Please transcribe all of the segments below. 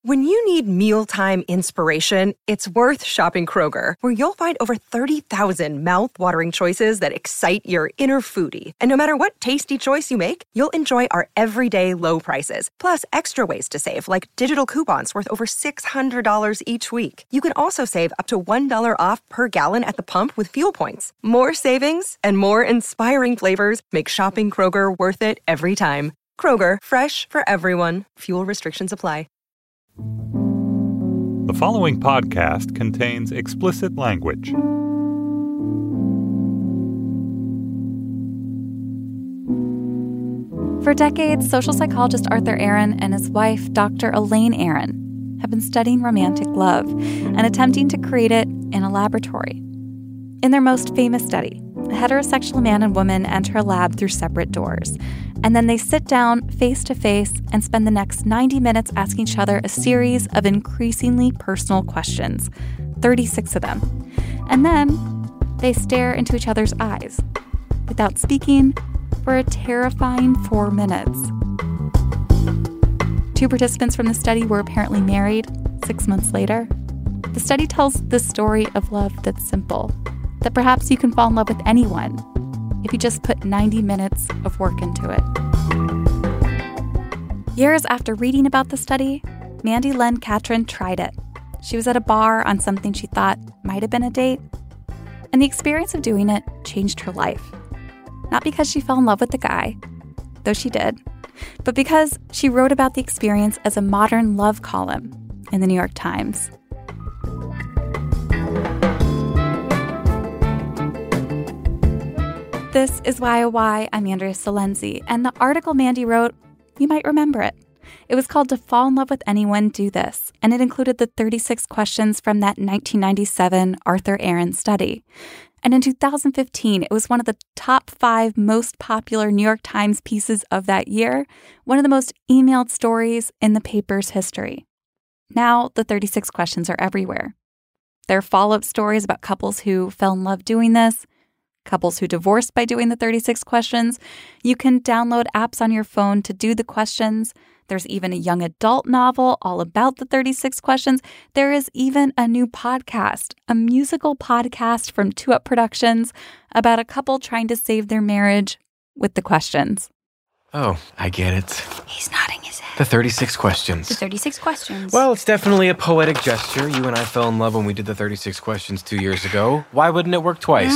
When you need mealtime inspiration, it's worth shopping Kroger, where you'll find over 30,000 mouth-watering choices that excite your inner foodie. And no matter what tasty choice you make, you'll enjoy our everyday low prices, plus extra ways to save, like digital coupons worth over $600 each week. You can also save up to $1 off per gallon at the pump with fuel points. More savings and more inspiring flavors make shopping Kroger worth it every time. Kroger, fresh for everyone. Fuel restrictions apply. The following podcast contains explicit language. For decades, social psychologist Arthur Aron and his wife, Dr. Elaine Aron, have been studying romantic love and attempting to create it in a laboratory. In their most famous study, a heterosexual man and woman enter a lab through separate doors, and then they sit down face to face and spend the next 90 minutes asking each other a series of increasingly personal questions, 36 of them. And then they stare into each other's eyes without speaking for a terrifying 4 minutes. 2 participants from the study were apparently married 6 months later. The study tells the story of love that's simple, that perhaps you can fall in love with anyone if you just put 90 minutes of work into it. Years after reading about the study, Mandy Len Catron tried it. She was at a bar on something she thought might have been a date, and the experience of doing it changed her life. Not because she fell in love with the guy, though she did, but because she wrote about the experience as a modern love column in the New York Times. This is YOY. I'm Andrea Salenzi, and the article Mandy wrote, you might remember it. It was called To Fall in Love with Anyone, Do This, and it included the 36 questions from that 1997 Arthur Aron study. And in 2015, it was one of the top 5 most popular New York Times pieces of that year, one of the most emailed stories in the paper's history. Now, the 36 questions are everywhere. There are follow-up stories about couples who fell in love doing this, couples who divorced by doing the 36 questions. You can download apps on your phone to do the questions. There's even a young adult novel all about the 36 questions. There is even a new podcast, a musical podcast from 2UP Productions about a couple trying to save their marriage with the questions. Oh, I get it. He's nodding his head. The 36 questions. The 36 questions. Well, it's definitely a poetic gesture. You and I fell in love when we did the 36 questions 2 years ago. Why wouldn't it work twice?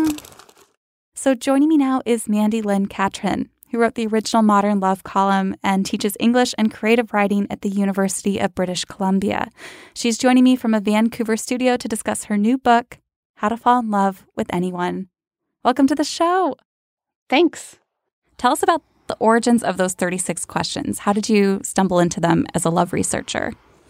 So joining me now is Mandy Len Catron, who wrote the original Modern Love column and teaches English and creative writing at the University of British Columbia. She's joining me from a Vancouver studio to discuss her new book, How to Fall in Love with Anyone. Welcome to the show. Thanks. Tell us about the origins of those 36 questions. How did you stumble into them as a love researcher?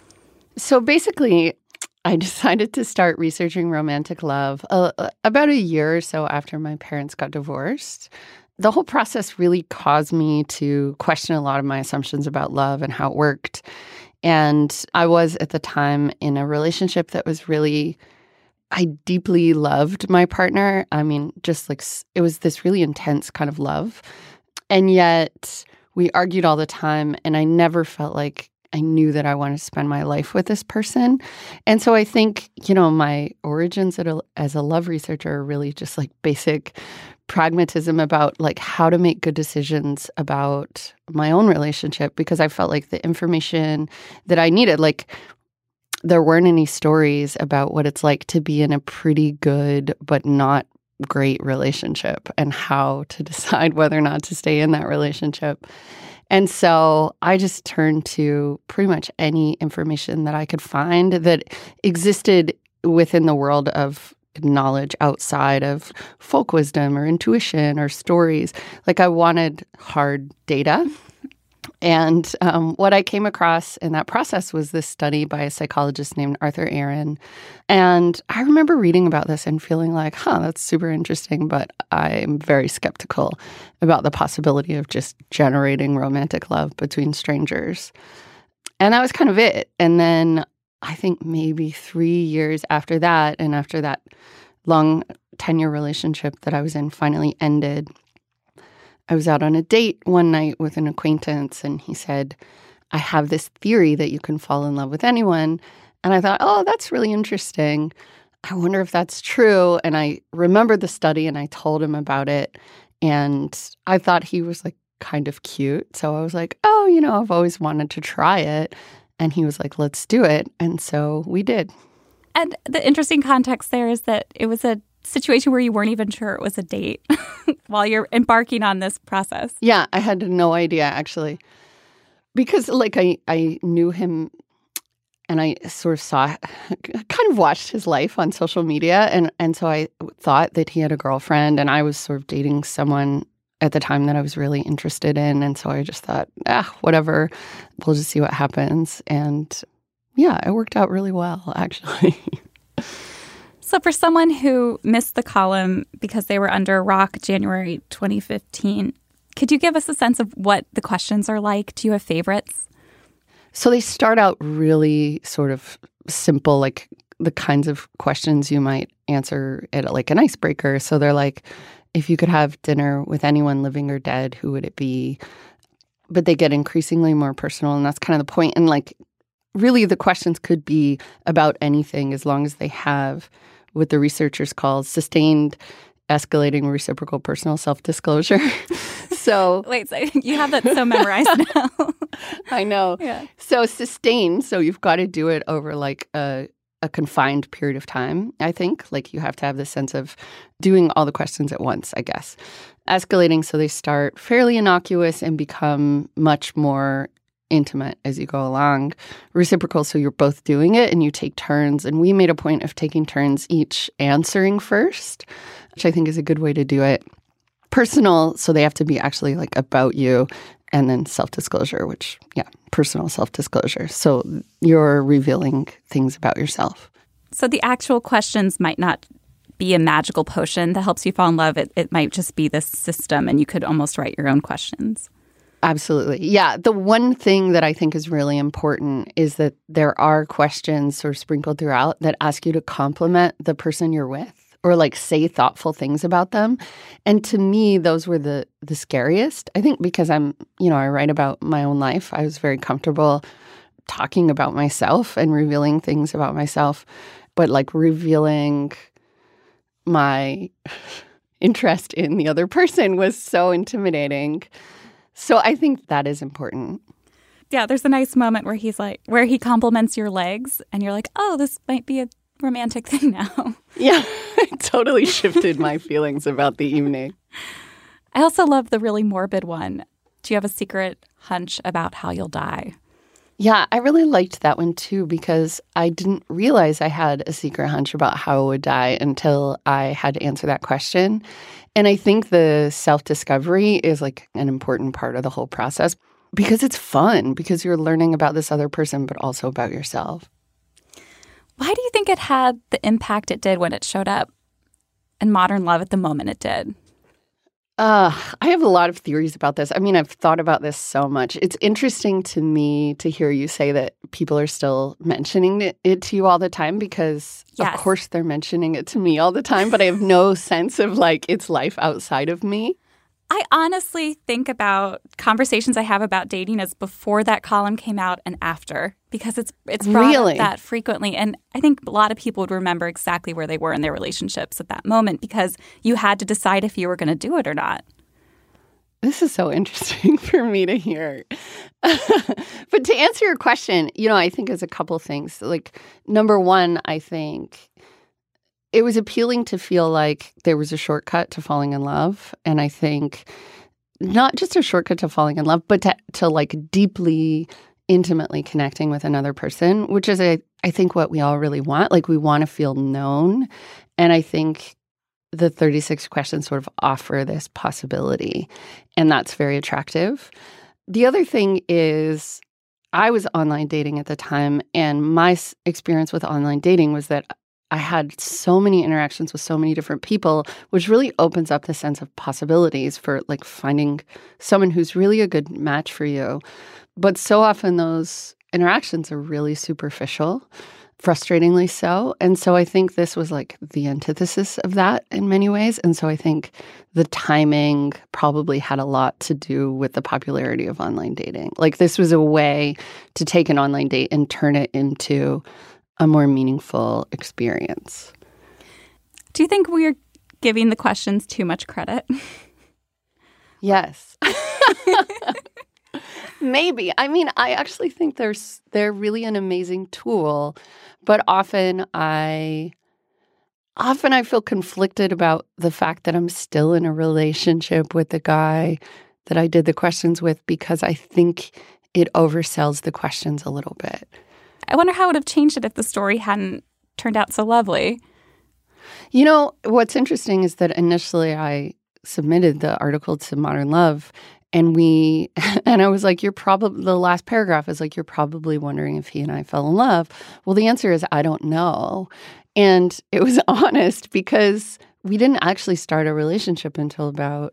So basically, I decided to start researching romantic love about a year or so after my parents got divorced. The whole process really caused me to question a lot of my assumptions about love and how it worked. And I was at the time in a relationship that was really, I deeply loved my partner. I mean, just like it was this really intense kind of love. And yet we argued all the time, and I never felt like I knew that I wanted to spend my life with this person. And so I think, my origins as a love researcher are really just like basic pragmatism about like how to make good decisions about my own relationship, because I felt like the information that I needed, like there weren't any stories about what it's like to be in a pretty good but not great relationship and how to decide whether or not to stay in that relationship. And so I just turned to pretty much any information that I could find that existed within the world of knowledge outside of folk wisdom or intuition or stories. Like I wanted hard data. And what I came across in that process was this study by a psychologist named Arthur Aron. And I remember reading about this and feeling like, that's super interesting, but I'm very skeptical about the possibility of just generating romantic love between strangers. And that was kind of it. And then I think maybe 3 years after that, and after that long 10-year relationship that I was in finally ended, I was out on a date one night with an acquaintance, and he said, I have this theory that you can fall in love with anyone. And I thought, oh, that's really interesting. I wonder if that's true. And I remembered the study and I told him about it. And I thought he was like kind of cute. So I was like, oh, I've always wanted to try it. And he was like, let's do it. And so we did. And the interesting context there is that it was a situation where you weren't even sure it was a date while you're embarking on this process. Yeah, I had no idea, actually. Because, I knew him and I sort of kind of watched his life on social media. And so I thought that he had a girlfriend and I was sort of dating someone at the time that I was really interested in. And so I just thought, whatever, we'll just see what happens. And yeah, it worked out really well, actually. So for someone who missed the column because they were under a rock January 2015, could you give us a sense of what the questions are like? Do you have favorites? So they start out really sort of simple, like the kinds of questions you might answer at like an icebreaker. So they're like, if you could have dinner with anyone living or dead, who would it be? But they get increasingly more personal, and that's kind of the point. And like, really, the questions could be about anything as long as they have what the researchers call sustained, escalating, reciprocal personal self-disclosure. So wait, so you have that so memorized now. I know. Yeah. So sustained, so you've got to do it over like a confined period of time, I think. Like you have to have this sense of doing all the questions at once, I guess. Escalating, so they start fairly innocuous and become much more intimate as you go along. Reciprocal, so you're both doing it and you take turns. And we made a point of taking turns each answering first, which I think is a good way to do it. Personal, so they have to be actually like about you. And then self-disclosure, which, personal self-disclosure. So you're revealing things about yourself. So the actual questions might not be a magical potion that helps you fall in love. It might just be this system, and you could almost write your own questions. Absolutely. Yeah. The one thing that I think is really important is that there are questions sort of sprinkled throughout that ask you to compliment the person you're with or like say thoughtful things about them. And to me, those were the scariest. I think because I write about my own life. I was very comfortable talking about myself and revealing things about myself. But like revealing my interest in the other person was so intimidating. So I think that is important. Yeah, there's a nice moment where where he compliments your legs and you're like, oh, this might be a romantic thing now. Yeah, it totally shifted my feelings about the evening. I also love the really morbid one. Do you have a secret hunch about how you'll die? Yeah, I really liked that one too because I didn't realize I had a secret hunch about how I would die until I had to answer that question. And I think the self-discovery is like an important part of the whole process because it's fun, because you're learning about this other person, but also about yourself. Why do you think it had the impact it did when it showed up in Modern Love at the moment it did? I have a lot of theories about this. I mean, I've thought about this so much. It's interesting to me to hear you say that people are still mentioning it to you all the time because, yes, of course, they're mentioning it to me all the time, but I have no sense of like its life outside of me. I honestly think about conversations I have about dating as before that column came out and after, because it's brought up that frequently. And I think a lot of people would remember exactly where they were in their relationships at that moment because you had to decide if you were going to do it or not. This is so interesting for me to hear. But to answer your question, I think it's a couple things. Like, number one, I think it was appealing to feel like there was a shortcut to falling in love. And I think not just a shortcut to falling in love, but to like deeply, intimately connecting with another person, which is, I think, what we all really want. Like, we want to feel known. And I think the 36 questions sort of offer this possibility. And that's very attractive. The other thing is I was online dating at the time. And my experience with online dating was that I had so many interactions with so many different people, which really opens up the sense of possibilities for like finding someone who's really a good match for you. But so often those interactions are really superficial. frustratingly so. And so I think this was like the antithesis of that in many ways. And so I think the timing probably had a lot to do with the popularity of online dating. Like this was a way to take an online date and turn it into a more meaningful experience. Do you think we're giving the questions too much credit? Yes. Maybe. I mean, I actually think they're really an amazing tool, but often I feel conflicted about the fact that I'm still in a relationship with the guy that I did the questions with because I think it oversells the questions a little bit. I wonder how it would have changed it if the story hadn't turned out so lovely. You know, what's interesting is that initially I submitted the article to Modern Love and I was like, the last paragraph is like, you're probably wondering if he and I fell in love. Well, the answer is, I don't know. And it was honest because we didn't actually start a relationship until about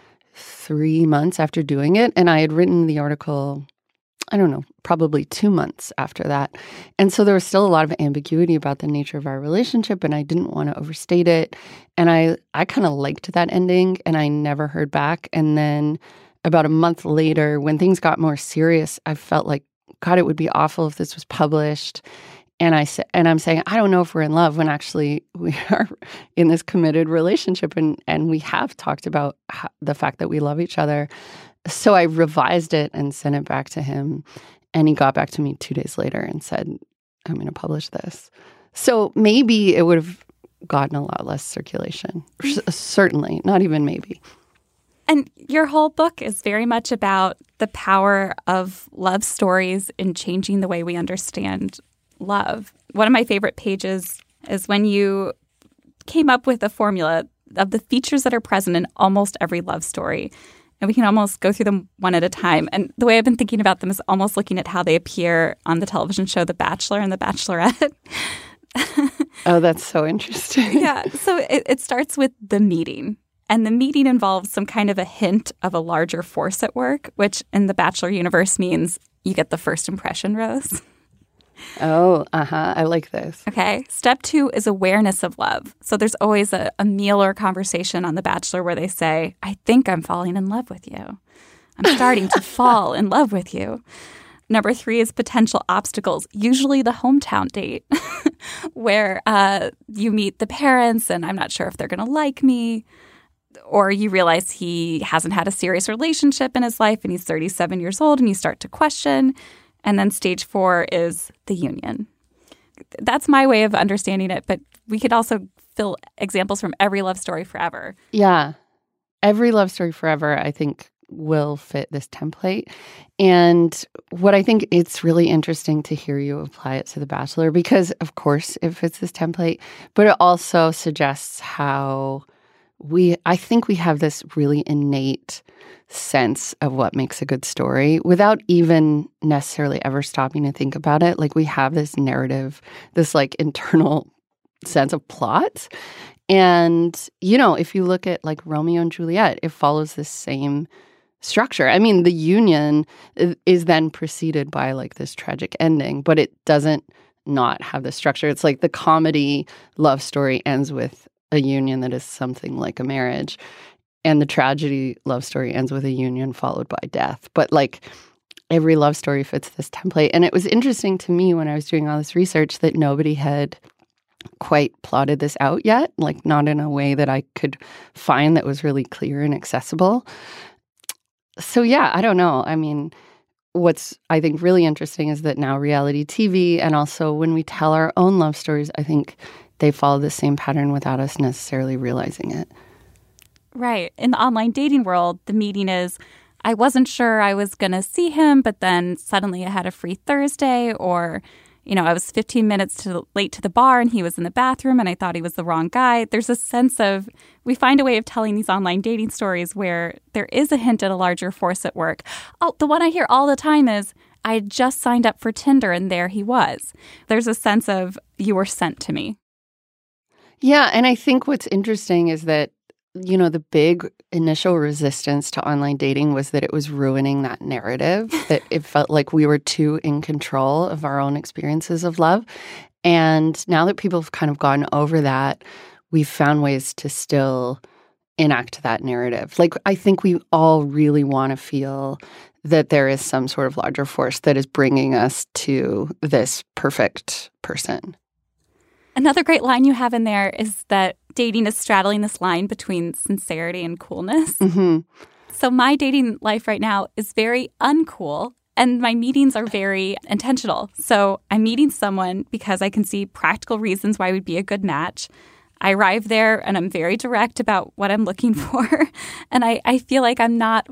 3 months after doing it. And I had written the article, I don't know, probably 2 months after that. And so there was still a lot of ambiguity about the nature of our relationship, and I didn't want to overstate it. And I kind of liked that ending, and I never heard back. And then about a month later, when things got more serious, I felt like, God, it would be awful if this was published. And I'm saying, I don't know if we're in love when actually we are in this committed relationship, and we have talked about the fact that we love each other. So I revised it and sent it back to him, and he got back to me 2 days later and said, I'm going to publish this. So maybe it would have gotten a lot less circulation. Certainly, not even maybe. And your whole book is very much about the power of love stories in changing the way we understand love. One of my favorite pages is when you came up with a formula of the features that are present in almost every love story. And we can almost go through them one at a time. And the way I've been thinking about them is almost looking at how they appear on the television show The Bachelor and The Bachelorette. Oh, that's so interesting. Yeah. So it starts with the meeting. And the meeting involves some kind of a hint of a larger force at work, which in the Bachelor universe means you get the first impression rose. Oh, I like this. Okay. Step 2 is awareness of love. So there's always a meal or a conversation on The Bachelor where they say, I think I'm falling in love with you. I'm starting to fall in love with you. Number 3 is potential obstacles, usually the hometown date, where you meet the parents and I'm not sure if they're going to like me. Or you realize he hasn't had a serious relationship in his life and he's 37 years old and you start to question. And then stage 4 is the union. That's my way of understanding it, but we could also fill examples from every love story forever. Yeah. Every love story forever, I think, will fit this template. And what I think it's really interesting to hear you apply it to The Bachelor because, of course, it fits this template, but it also suggests how I think we have this really innate sense of what makes a good story without even necessarily ever stopping to think about it. Like we have this narrative, this like internal sense of plot. And, you know, if you look at like Romeo and Juliet, it follows this same structure. I mean, the union is then preceded by like this tragic ending, but it doesn't not have this structure. It's like the comedy love story ends with a union that is something like a marriage. And the tragedy love story ends with a union followed by death. But like every love story fits this template. And it was interesting to me when I was doing all this research that nobody had quite plotted this out yet, like not in a way that I could find that was really clear and accessible. So yeah, I don't know. I mean, what's I think really interesting is that now reality TV and also when we tell our own love stories, I think they follow the same pattern without us necessarily realizing it. Right. In the online dating world, the meeting is, I wasn't sure I was going to see him, but then suddenly I had a free Thursday, or, you know, I was 15 minutes late to the bar and he was in the bathroom and I thought he was the wrong guy. There's a sense of, we find a way of telling these online dating stories where there is a hint at a larger force at work. Oh, the one I hear all the time is, I had just signed up for Tinder and there he was. There's a sense of, you were sent to me. Yeah, and I think what's interesting is that, you know, the big initial resistance to online dating was that it was ruining that narrative, that it felt like we were too in control of our own experiences of love. And now that people have kind of gone over that, we've found ways to still enact that narrative. Like, I think we all really want to feel that there is some sort of larger force that is bringing us to this perfect person. Another great line you have in there is that dating is straddling this line between sincerity and coolness. Mm-hmm. So my dating life right now is very uncool, and my meetings are very intentional. So I'm meeting someone because I can see practical reasons why we'd be a good match. I arrive there and I'm very direct about what I'm looking for. And I feel like I'm not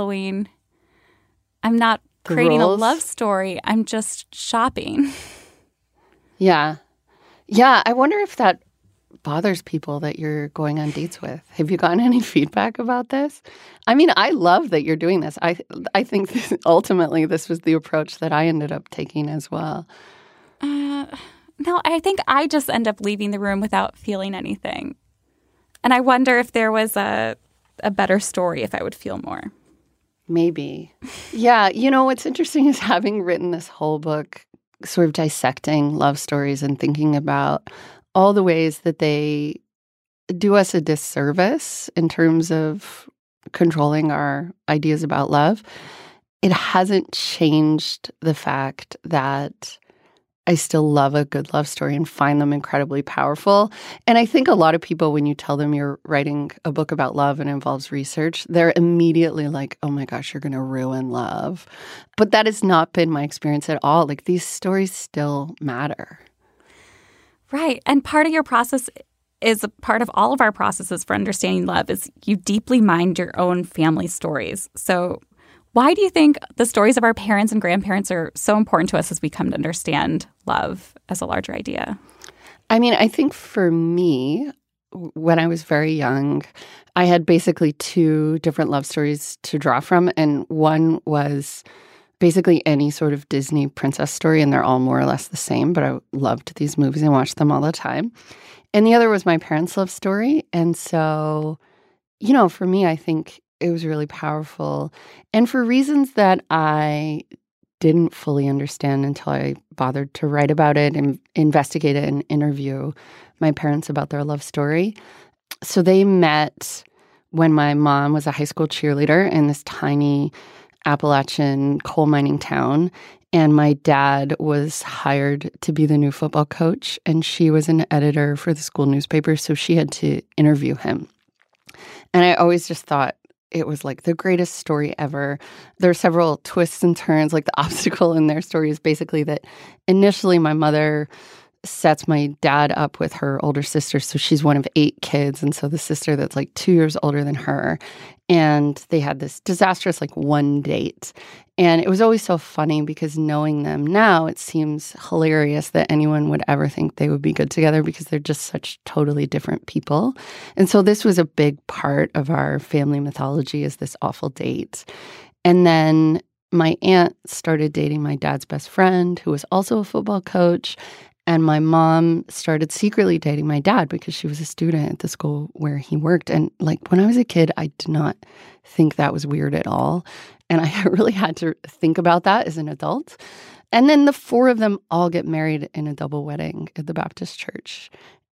creating a love story. I'm just shopping. Yeah. Yeah. I wonder if that bothers people that you're going on dates with. Have you gotten any feedback about this? I mean, I love that you're doing this. I think ultimately this was the approach that I ended up taking as well. No, I think I just end up leaving the room without feeling anything. And I wonder if there was a better story, if I would feel more. Maybe. Yeah. You know, what's interesting is having written this whole book, sort of dissecting love stories and thinking about all the ways that they do us a disservice in terms of controlling our ideas about love. It hasn't changed the fact that I still love a good love story and find them incredibly powerful. And I think a lot of people, when you tell them you're writing a book about love and involves research, they're immediately like, oh my gosh, you're going to ruin love. But that has not been my experience at all. Like, these stories still matter. Right. And part of your process is a part of all of our processes for understanding love is you deeply mind your own family stories. So why do you think the stories of our parents and grandparents are so important to us as we come to understand love as a larger idea? I mean, I think for me, when I was very young, I had basically two different love stories to draw from. And one was basically any sort of Disney princess story, and they're all more or less the same, but I loved these movies and watched them all the time. And the other was my parents' love story. And so, you know, for me, I think it was really powerful. And for reasons that I didn't fully understand until I bothered to write about it and investigate it and interview my parents about their love story. So they met when my mom was a high school cheerleader in this tiny Appalachian coal mining town. And my dad was hired to be the new football coach. And she was an editor for the school newspaper. So she had to interview him. And I always just thought it was like the greatest story ever. There are several twists and turns. Like, the obstacle in their story is basically that initially my mother sets my dad up with her older sister. So she's one of 8 kids. And so the sister that's like 2 years older than her. And they had this disastrous one date. And it was always so funny because knowing them now, it seems hilarious that anyone would ever think they would be good together because they're just such totally different people. And so this was a big part of our family mythology, is this awful date. And then my aunt started dating my dad's best friend, who was also a football coach. And my mom started secretly dating my dad because she was a student at the school where he worked. And when I was a kid, I did not think that was weird at all. And I really had to think about that as an adult. And then the 4 of them all get married in a double wedding at the Baptist church.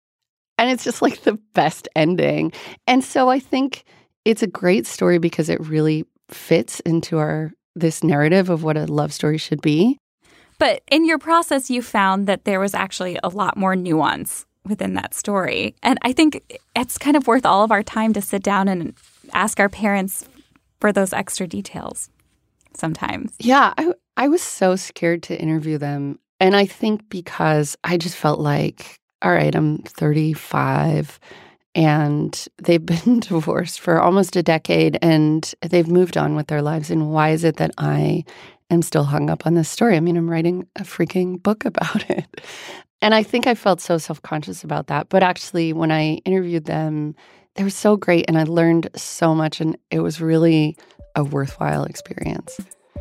And it's just the best ending. And so I think it's a great story because it really fits into this narrative of what a love story should be. But in your process, you found that there was actually a lot more nuance within that story. And I think it's kind of worth all of our time to sit down and ask our parents for those extra details sometimes. Yeah, I was so scared to interview them. And I think because I just felt like, all right, I'm 35 and they've been divorced for almost a decade and they've moved on with their lives. And why is it that I am still hung up on this story? I mean, I'm writing a freaking book about it. And I think I felt so self-conscious about that. But actually, when I interviewed them, they were so great and I learned so much. And it was really a worthwhile experience.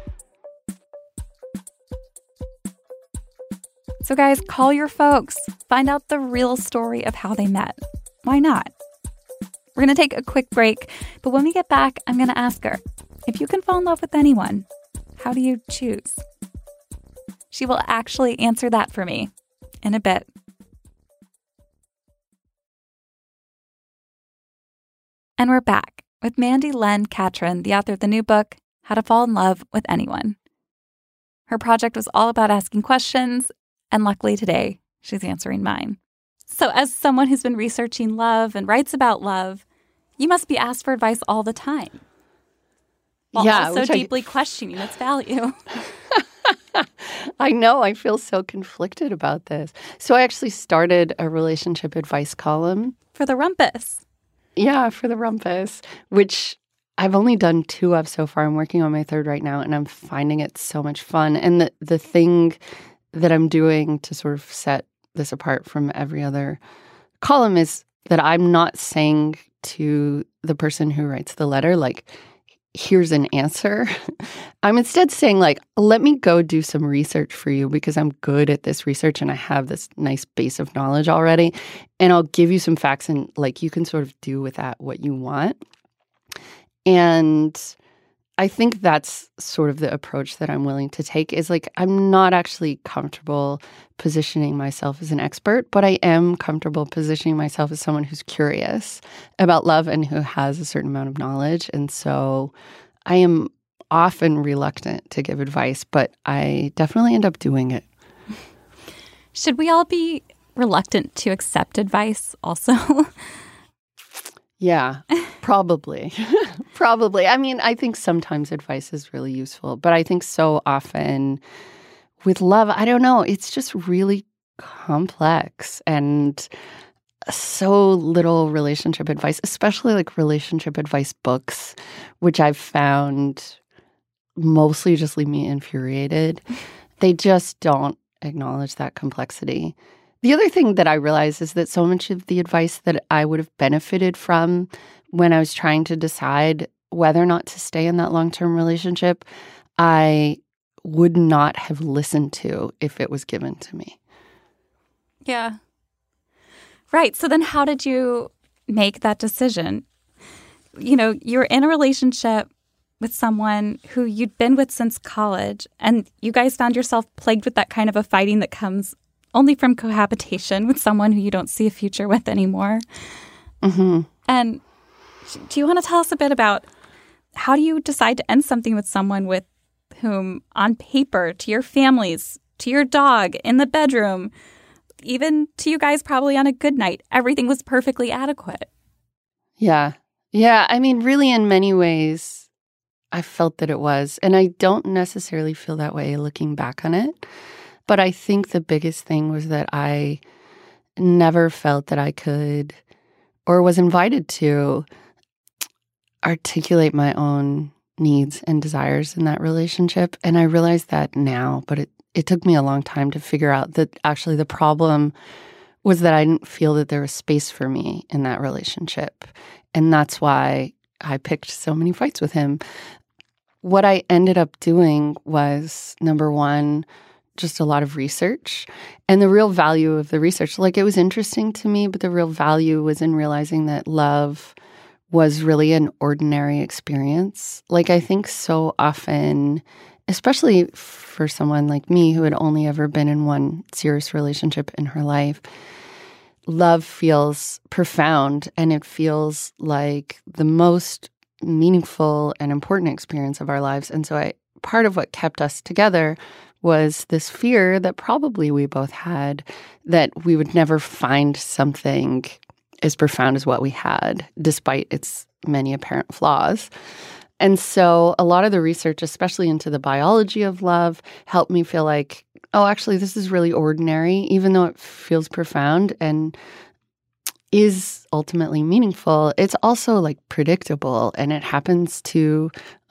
So guys, call your folks. Find out the real story of how they met. Why not? We're going to take a quick break. But when we get back, I'm going to ask her, if you can fall in love with anyone, how do you choose? She will actually answer that for me. in a bit. And we're back with Mandy Len Catron, the author of the new book, How to Fall in Love with Anyone. Her project was all about asking questions, and luckily today, she's answering mine. So as someone who's been researching love and writes about love, you must be asked for advice all the time, while also deeply questioning its value. I know. I feel so conflicted about this. So I actually started a relationship advice column. For the Rumpus. Yeah, for the Rumpus, which I've only done 2 of so far. I'm working on my 3rd right now, and I'm finding it so much fun. And the thing that I'm doing to sort of set this apart from every other column is that I'm not saying to the person who writes the letter, like, here's an answer. I'm instead saying, like, let me go do some research for you because I'm good at this research and I have this nice base of knowledge already. And I'll give you some facts and, like, you can sort of do with that what you want. And I think that's sort of the approach that I'm willing to take is, like, I'm not actually comfortable positioning myself as an expert, but I am comfortable positioning myself as someone who's curious about love and who has a certain amount of knowledge. And so I am often reluctant to give advice, but I definitely end up doing it. Should we all be reluctant to accept advice also? Yeah, probably. Probably. I mean, I think sometimes advice is really useful, but I think so often with love, I don't know, it's just really complex and so little relationship advice, especially like relationship advice books, which I've found mostly just leave me infuriated. They just don't acknowledge that complexity. The other thing that I realize is that so much of the advice that I would have benefited from when I was trying to decide whether or not to stay in that long-term relationship, I would not have listened to if it was given to me. Yeah. Right. So then how did you make that decision? You know, you're in a relationship with someone who you'd been with since college, and you guys found yourself plagued with that kind of a fighting that comes only from cohabitation with someone who you don't see a future with anymore. Mm-hmm. And do you want to tell us a bit about how do you decide to end something with someone with whom on paper, to your families, to your dog, in the bedroom, even to you guys probably on a good night, everything was perfectly adequate? Yeah. Yeah. I mean, really, in many ways, I felt that it was. And I don't necessarily feel that way looking back on it. But I think the biggest thing was that I never felt that I could or was invited to articulate my own needs and desires in that relationship. And I realize that now, but it took me a long time to figure out that actually the problem was that I didn't feel that there was space for me in that relationship. And that's why I picked so many fights with him. What I ended up doing was, number one, just a lot of research. And the real value of the research, like, it was interesting to me, but the real value was in realizing that love was really an ordinary experience. Like, I think so often, especially for someone like me who had only ever been in one serious relationship in her life, love feels profound and it feels like the most meaningful and important experience of our lives. And so part of what kept us together was this fear that probably we both had that we would never find something as profound as what we had, despite its many apparent flaws. And so a lot of the research, especially into the biology of love, helped me feel like, oh, actually, this is really ordinary, even though it feels profound and is ultimately meaningful. It's also like predictable, and it happens to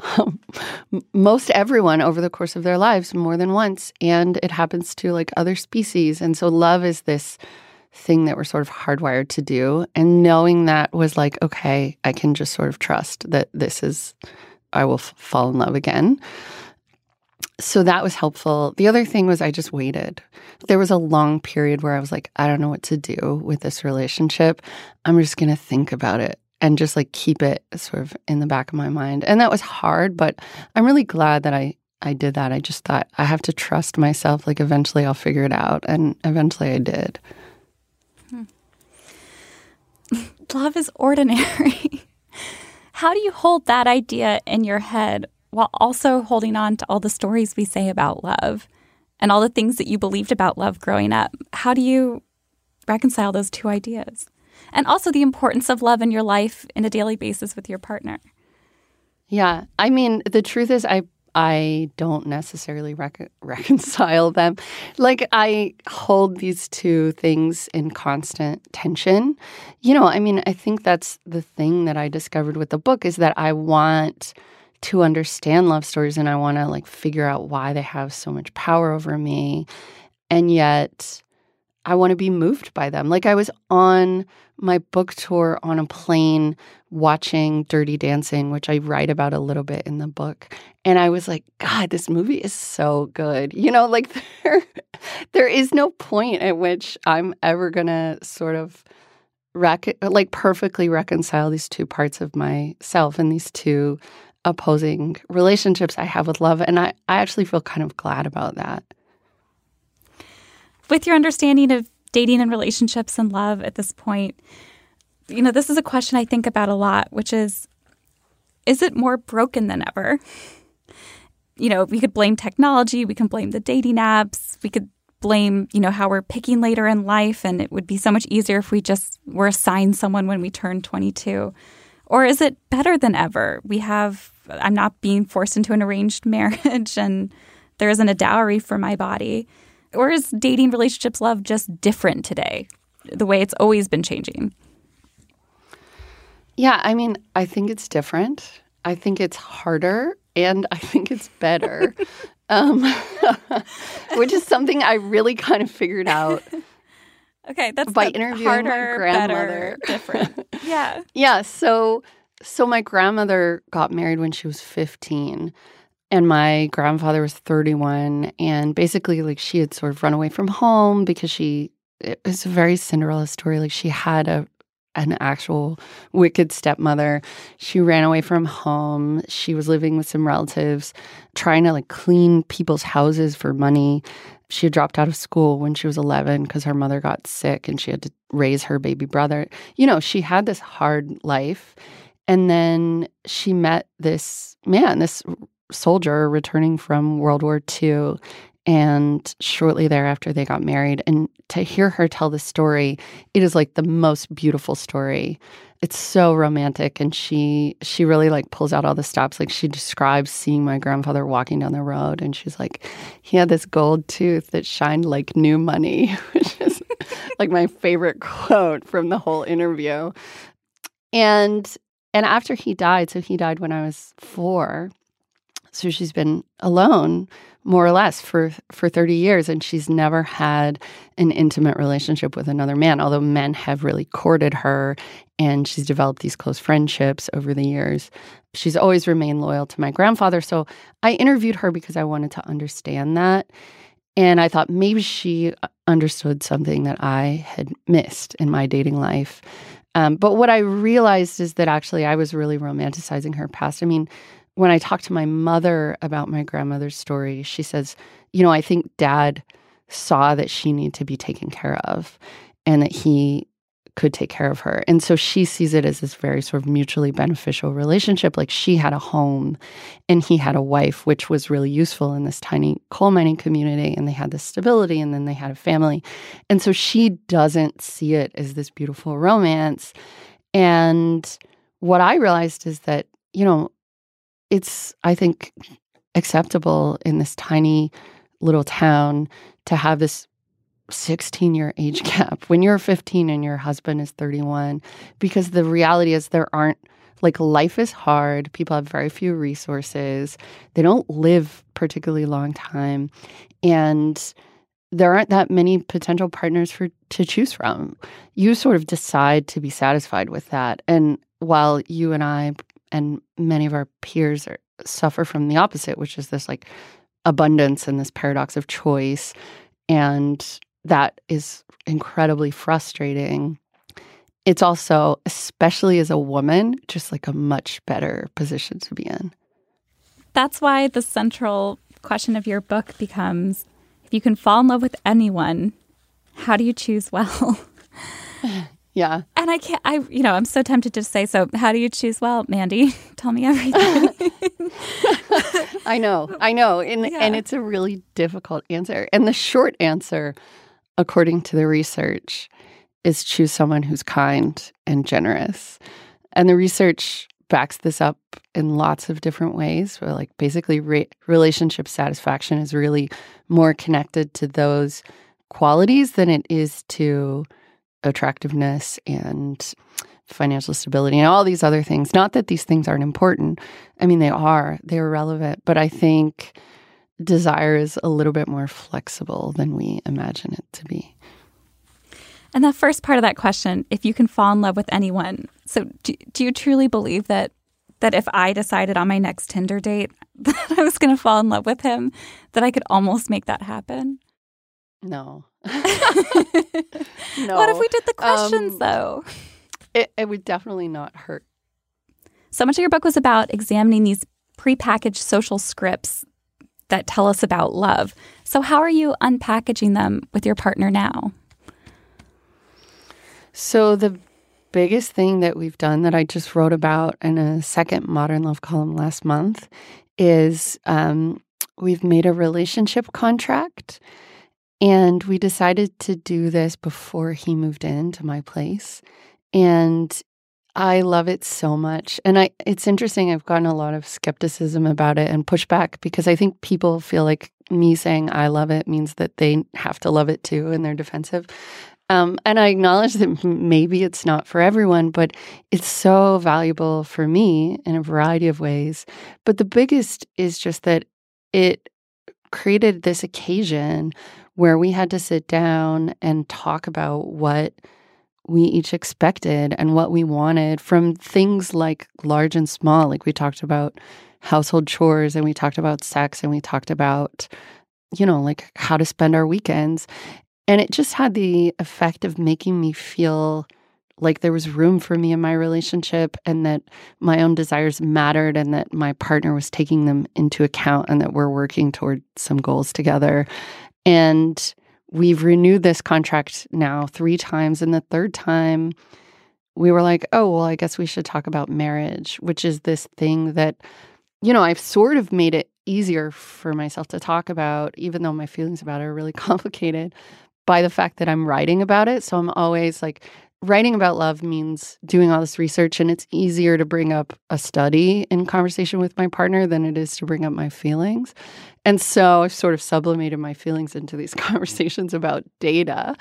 most everyone over the course of their lives more than once, and it happens to like other species. And so love is this thing that we're sort of hardwired to do. And knowing that was like, okay, I can just sort of trust that I will fall in love again. So that was helpful. The other thing was I just waited. There was a long period where I was like, I don't know what to do with this relationship. I'm just going to think about it and just like keep it sort of in the back of my mind. And that was hard, but I'm really glad that I I did that. I just thought, I have to trust myself. Like, eventually I'll figure it out. And eventually I did. Love is ordinary. How do you hold that idea in your head while also holding on to all the stories we say about love and all the things that you believed about love growing up? How do you reconcile those two ideas? And also the importance of love in your life in a daily basis with your partner. Yeah. I mean, the truth is I don't necessarily reconcile them. Like, I hold these two things in constant tension. I mean, I think that's the thing that I discovered with the book is that I want to understand love stories and I want to like figure out why they have so much power over me. And yet I want to be moved by them. Like, I was on my book tour on a plane watching Dirty Dancing, which I write about a little bit in the book. And I was like, God, this movie is so good. Like there is no point at which I'm ever going to sort of perfectly reconcile these two parts of myself and these two opposing relationships I have with love. And I actually feel kind of glad about that. With your understanding of dating and relationships and love at this point, this is a question I think about a lot, which is it more broken than ever? We could blame technology. We can blame the dating apps. We could blame, how we're picking later in life. And it would be so much easier if we just were assigned someone when we turned 22. Or is it better than ever? I'm not being forced into an arranged marriage and there isn't a dowry for my body. Or is dating, relationships, love just different today, the way it's always been changing? Yeah, I mean, I think it's different. I think it's harder, and I think it's better, which is something I really kind of figured out. Okay, that's by interviewing harder, my grandmother. Better, different. Yeah. Yeah, so my grandmother got married when she was 15. And my grandfather was 31, and basically, like, she had sort of run away from home because it was a very Cinderella story. Like, she had an actual wicked stepmother. She ran away from home. She was living with some relatives, trying to, like, clean people's houses for money. She had dropped out of school when she was 11 because her mother got sick, and she had to raise her baby brother. She had this hard life. And then she met this man, this soldier returning from World War II, and shortly thereafter they got married. And to hear her tell this story, it is like the most beautiful story. It's so romantic, and she really like pulls out all the stops. Like, she describes seeing my grandfather walking down the road, and she's like, he had this gold tooth that shined like new money, which is like my favorite quote from the whole interview. And after he died, so he died when I was 4. So she's been alone, more or less, for 30 years, and she's never had an intimate relationship with another man, although men have really courted her, and she's developed these close friendships over the years. She's always remained loyal to my grandfather, so I interviewed her because I wanted to understand that, and I thought maybe she understood something that I had missed in my dating life. But what I realized is that actually I was really romanticizing her past. I mean, when I talked to my mother about my grandmother's story, she says, I think Dad saw that she needed to be taken care of and that he could take care of her. And so she sees it as this very sort of mutually beneficial relationship. Like, she had a home and he had a wife, which was really useful in this tiny coal mining community. And they had this stability, and then they had a family. And so she doesn't see it as this beautiful romance. And what I realized is that, it's, I think, acceptable in this tiny little town to have this 16-year age gap when you're 15 and your husband is 31, because the reality is life is hard. People have very few resources. They don't live particularly long time. And there aren't that many potential partners to choose from. You sort of decide to be satisfied with that. And while you and I and many of our peers suffer from the opposite, which is this like abundance and this paradox of choice. And that is incredibly frustrating. It's also, especially as a woman, just like a much better position to be in. That's why the central question of your book becomes, if you can fall in love with anyone, how do you choose well? Yeah. And I'm so tempted to say, so how do you choose well, Mandy? Tell me everything. I know. And it's a really difficult answer. And the short answer, according to the research, is choose someone who's kind and generous. And the research backs this up in lots of different ways, where like basically relationship satisfaction is really more connected to those qualities than it is to attractiveness and financial stability and all these other things. Not that these things aren't important. I mean, they're relevant, but I think desire is a little bit more flexible than we imagine it to be. And that first part of that question, if you can fall in love with anyone. So do you truly believe that if I decided on my next Tinder date that I was going to fall in love with him, that I could almost make that happen? No. No. What if we did the questions, though? It would definitely not hurt. So much of your book was about examining these prepackaged social scripts that tell us about love. So how are you unpackaging them with your partner now? So the biggest thing that we've done that I just wrote about in a second Modern Love column last month is we've made a relationship contract. And we decided to do this before he moved into my place. And I love it so much. And it's interesting, I've gotten a lot of skepticism about it and pushback because I think people feel like me saying I love it means that they have to love it too and they're defensive. And I acknowledge that maybe it's not for everyone, but it's so valuable for me in a variety of ways. But the biggest is just that it created this occasion where we had to sit down and talk about what we each expected and what we wanted from things like large and small. Like we talked about household chores and we talked about sex and we talked about, like how to spend our weekends. And it just had the effect of making me feel like there was room for me in my relationship and that my own desires mattered and that my partner was taking them into account and that we're working toward some goals together. And we've renewed this contract now 3 times. And the third time we were like, oh, well, I guess we should talk about marriage, which is this thing that, I've sort of made it easier for myself to talk about, even though my feelings about it are really complicated, by the fact that I'm writing about it. So I'm always like, writing about love means doing all this research, and it's easier to bring up a study in conversation with my partner than it is to bring up my feelings. And so I've sort of sublimated my feelings into these conversations about data.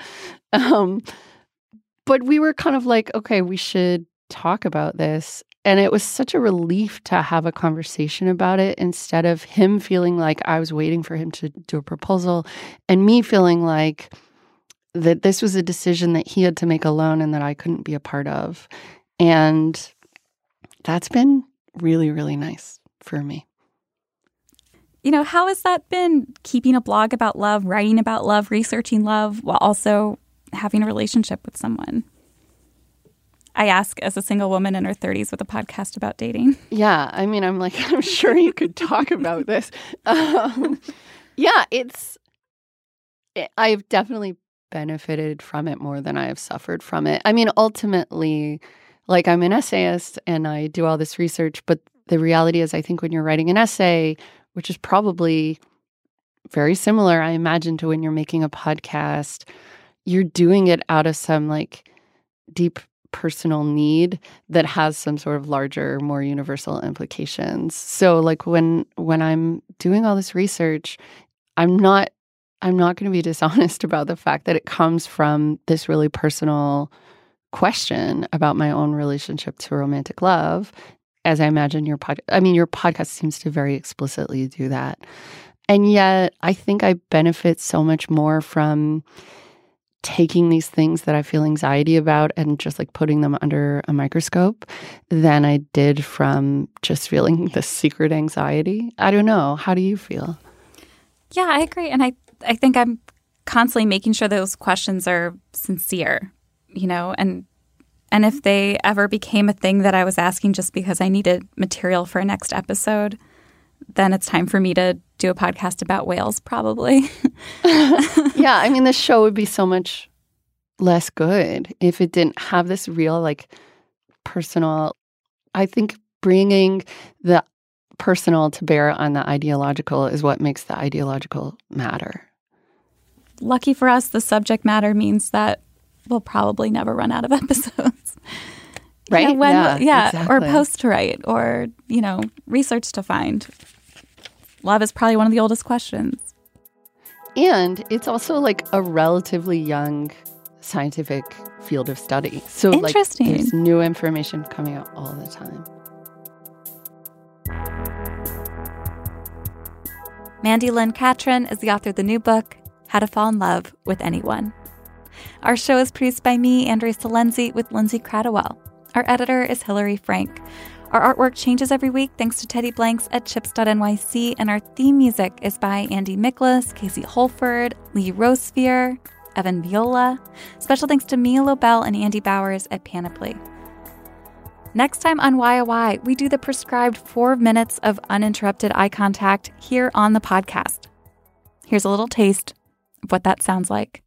But we were kind of like, okay, we should talk about this. And it was such a relief to have a conversation about it instead of him feeling like I was waiting for him to do a proposal and me feeling like that this was a decision that he had to make alone and that I couldn't be a part of. And that's been really, really nice for me. How has that been, keeping a blog about love, writing about love, researching love, while also having a relationship with someone? I ask as a single woman in her 30s with a podcast about dating. Yeah, I mean, I'm sure you could talk about this. I've definitely benefited from it more than I have suffered from it. I mean, ultimately, like I'm an essayist and I do all this research, but the reality is I think when you're writing an essay, which is probably very similar, I imagine, to when you're making a podcast, you're doing it out of some like deep personal need that has some sort of larger, more universal implications. So like when I'm doing all this research, I'm not going to be dishonest about the fact that it comes from this really personal question about my own relationship to romantic love, as I imagine your podcast seems to very explicitly do that. And yet I think I benefit so much more from taking these things that I feel anxiety about and just like putting them under a microscope than I did from just feeling this secret anxiety. I don't know. How do you feel? Yeah, I agree. And I think I'm constantly making sure those questions are sincere, and if they ever became a thing that I was asking just because I needed material for a next episode, then it's time for me to do a podcast about whales, probably. Yeah, I mean, the show would be so much less good if it didn't have this real, like, personal. I think bringing the personal to bear on the ideological is what makes the ideological matter. Lucky for us, the subject matter means that we'll probably never run out of episodes. Right? You know, exactly. Or posts to write, or, research to find. Love is probably one of the oldest questions. And it's also like a relatively young scientific field of study. So Interesting. Like, there's new information coming out all the time. Mandy Lynn Catron is the author of the new book, How to Fall in Love with Anyone. Our show is produced by me, Andrea Salenzi, with Lindsay Cradwell. Our editor is Hillary Frank. Our artwork changes every week thanks to Teddy Blanks at chips.nyc, and our theme music is by Andy Miklas, Casey Holford, Lee Rosesphere, Evan Viola. Special thanks to Mia Lobel and Andy Bowers at Panoply. Next time on Why, we do the prescribed 4 minutes of uninterrupted eye contact here on the podcast. Here's a little taste of what that sounds like.